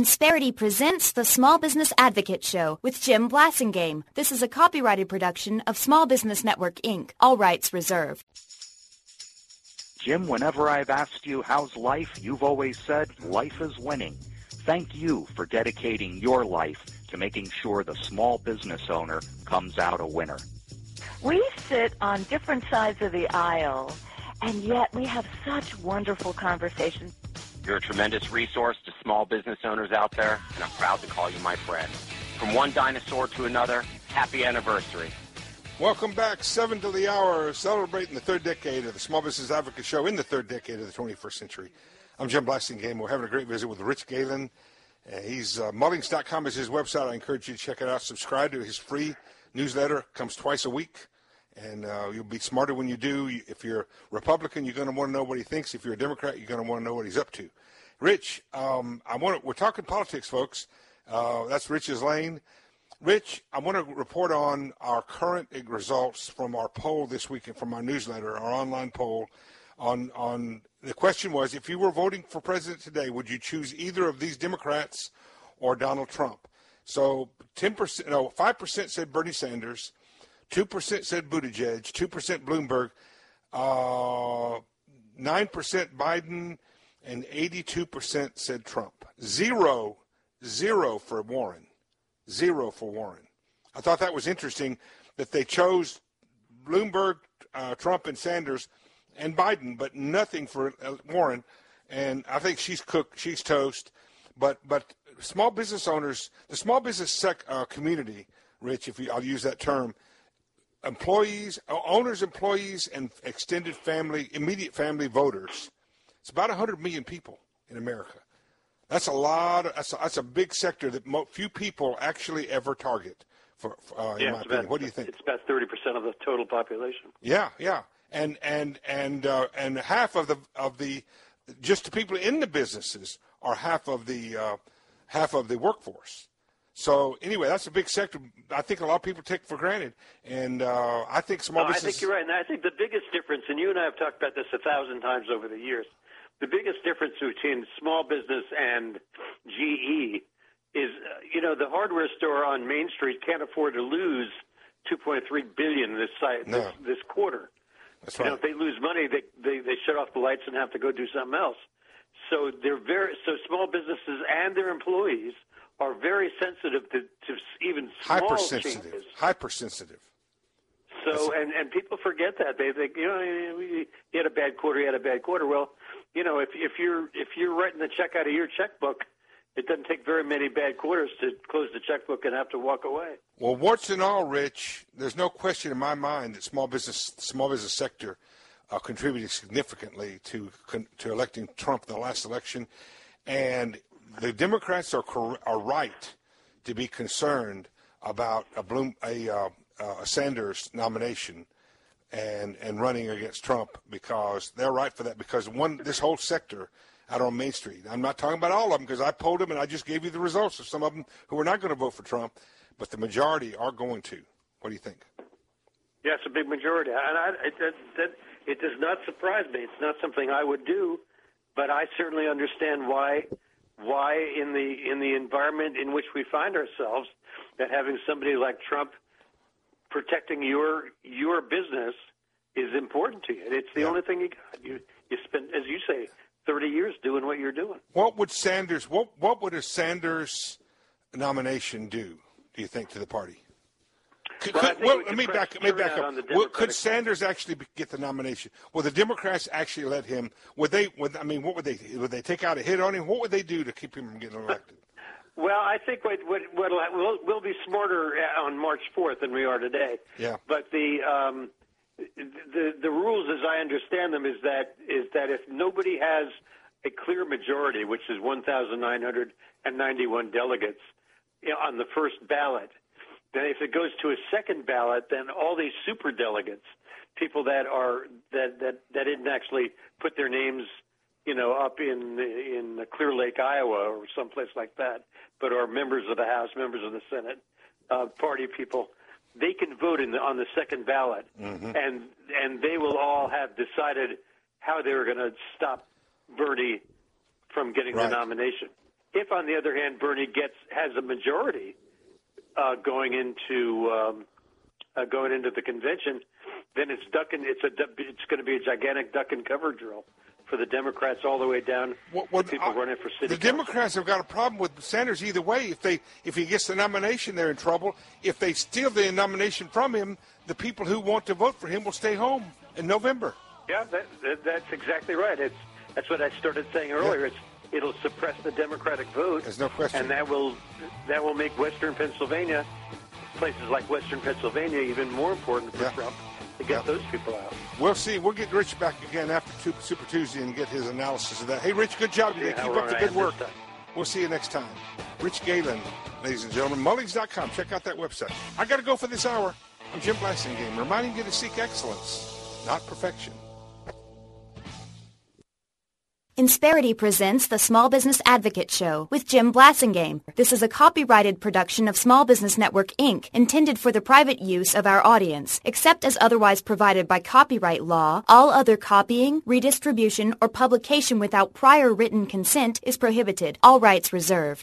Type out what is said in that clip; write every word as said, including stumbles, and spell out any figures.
Insperity presents the Small Business Advocate Show with Jim Blasingame. This is a copyrighted production of Small Business Network, Incorporated. All rights reserved. Jim, whenever I've asked you how's life, you've always said life is winning. Thank you for dedicating your life to making sure the small business owner comes out a winner. We sit on different sides of the aisle, and yet we have such wonderful conversations. You're a tremendous resource to small business owners out there, and I'm proud to call you my friend. From one dinosaur to another, happy anniversary. Welcome back, seven to the hour, celebrating the third decade of the Small Business Advocate Show in the third decade of the twenty-first century. I'm Jim Blasingame. We're having a great visit with Rich Galen. Uh, he's uh, Mullings dot com is his website. I encourage you to check it out. Subscribe to his free newsletter. Comes twice a week, and uh, you'll be smarter when you do. If you're Republican, you're going to want to know what he thinks. If you're a Democrat, you're going to want to know what he's up to. Rich, um, I want to, we're talking politics, folks. Uh, that's Rich's lane. Rich, I want to report on our current results from our poll this week and from our newsletter, our online poll. On on the question was, if you were voting for president today, would you choose either of these Democrats or Donald Trump? So ten percent, no, five percent said Bernie Sanders, two percent said Buttigieg, two percent Bloomberg, uh, nine percent Biden, and eighty-two percent said Trump. Zero, zero for Warren. Zero for Warren. I thought that was interesting that they chose Bloomberg, uh, Trump, and Sanders and Biden, but nothing for uh, Warren. And I think she's cooked, she's toast. But but small business owners, the small business sec, uh, community, Rich, if you, I'll use that term, employees, owners, employees, and extended family, immediate family voters. It's about one hundred million people in America. That's a lot. Of, that's, a, that's a big sector that mo- few people actually ever target. For, for uh, yeah, in my opinion, about, what do you think? It's about thirty percent of the total population. Yeah, yeah, and and and uh, and half of the of the just the people in the businesses are half of the uh, half of the workforce. So anyway, that's a big sector. I think a lot of people take for granted, and uh, I think small no, business. I think you're right, and I think the biggest difference, and you and I have talked about this a thousand times over the years. The biggest difference between small business and G E is, uh, you know, the hardware store on Main Street can't afford to lose two point three billion dollars this, site, no. this this quarter. That's you right. know, if they lose money, they, they they shut off the lights and have to go do something else. So they're very so small businesses and their employees are very sensitive to, to even small hypersensitive. changes. Hypersensitive. So and, and people forget that they think you know he had a bad quarter, he had a bad quarter. Well, you know if if you're if you're writing the check out of your checkbook, it doesn't take very many bad quarters to close the checkbook and have to walk away. Well, warts and all, Rich, there's no question in my mind that small business small business sector uh, contributed significantly to to electing Trump in the last election, and the Democrats are cor- are right to be concerned about a Bloom a, uh, a Sanders nomination and and running against Trump, because they're right for that, because one this whole sector out on Main Street. I'm not talking about all of them, because I polled them and I just gave you the results of some of them who are not going to vote for Trump, but the majority are going to. What do you think? Yeah, it's a big majority, and I, it, that, that, it does not surprise me. It's not something I would do, but I certainly understand why. Why, in the in the environment in which we find ourselves, that having somebody like Trump protecting your your business is important to you. It's the yeah. only thing you got. You you spend, as you say, thirty years doing what you're doing. What would Sanders? What what would a Sanders nomination do, do you think, to the party? Could, Well, could, well let me back, let me back up. Well, could side. Sanders actually be, get the nomination? Will the Democrats actually let him? Would they? Would I mean, what would they? Would they take out a hit on him? What would they do to keep him from getting elected? Well, I think what, what, what we'll, we'll be smarter on March fourth than we are today. Yeah. But the um, the the rules, as I understand them, is that is that if nobody has a clear majority, which is one thousand nine hundred ninety-one delegates, you know, on the first ballot, then if it goes to a second ballot, then all these super delegates, people that are that that, that didn't actually put their names, you know, up in in Clear Lake, Iowa, or someplace like that, but are members of the House, members of the Senate, uh, party people, they can vote in the, on the second ballot, mm-hmm. and and they will all have decided how they're going to stop Bernie from getting right. the nomination. if on the other hand Bernie gets has a majority uh, going into um, uh, going into the convention, then it's duck and it's a it's going to be a gigantic duck and cover drill for the Democrats all the way down well, well, to people uh, running for city The council. Democrats have got a problem with Sanders either way. If they if he gets the nomination, they're in trouble. If they steal the nomination from him, the people who want to vote for him will stay home in November. Yeah, that, that, that's exactly right. It's that's what I started saying earlier. Yeah. It's it'll suppress the Democratic vote. There's no question. And that will that will make Western Pennsylvania, places like Western Pennsylvania, even more important for Yeah. Trump to get Yeah. those people out. We'll see. We'll get Rich back again after Super Tuesday and get his analysis of that. Hey, Rich, good job today. how Keep wrong up the I good am work. this time. We'll see you next time. Rich Galen, ladies and gentlemen. Mullings dot com. Check out that website. I got to go for this hour. I'm Jim Blasingame, reminding you to seek excellence, not perfection. Insperity presents the Small Business Advocate Show with Jim Blasingame. This is a copyrighted production of Small Business Network, Incorporated, intended for the private use of our audience. Except as otherwise provided by copyright law, all other copying, redistribution, or publication without prior written consent is prohibited. All rights reserved.